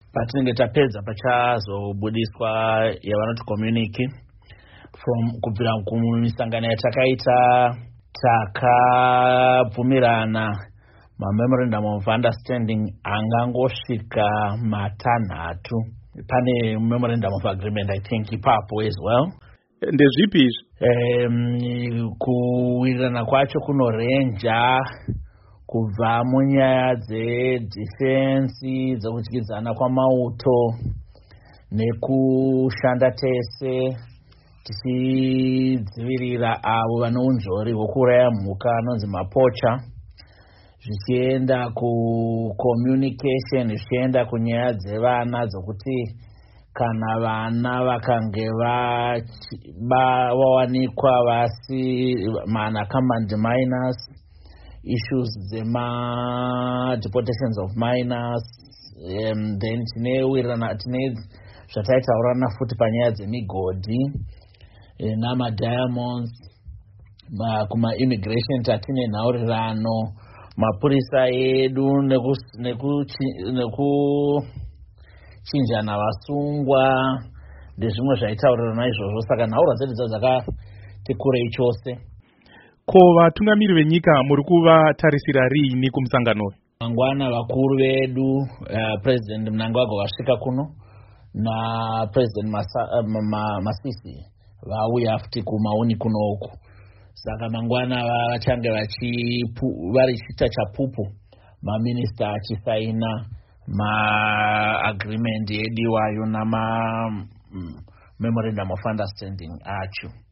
patinenge tapedza pachazobudiswa yavanoti communique from kubvira kumisangano yatakaita takabvumirana memorandum of understanding angangosvika matanhatu. Pane memorandum of agreement I think ipapo as well. Ndezvipi izvi? Kuwirirana kwacho kunorenja kubva munyaya dzedefense, dzekudyidzana kwamauto nekushanda tese tichidzivirira avo vane unzvori hwekuuraya mhuka anonzi mapocha, zvichienda kucommunication, zvichienda kunyaya dzevana dzokuti kana vana vakange vawanikwa vasi unaccompanied minors, issues deportations of minors, then tine zvataitaurana futi panyaya dzemigodi namadiamonds, kuma-immigration tatine nhaurirano, mapurisa edu nekuchinjana vasungwa ndezvimwe zvaitaurirana izvozvo. Saka nhaurwa dzedu dzakati kurei chose. Ko vatungamiri venyika muri kuvatarisira riini kumusangano? Mangwana vakuru vedu President Mnangagwa vasvika kuno na President Masisi vauya futi kumauni kunoku. Saka mangwana vachange varichiita chapupu maminista achisaina maagreement ediwayo nama memorandum of understanding acho.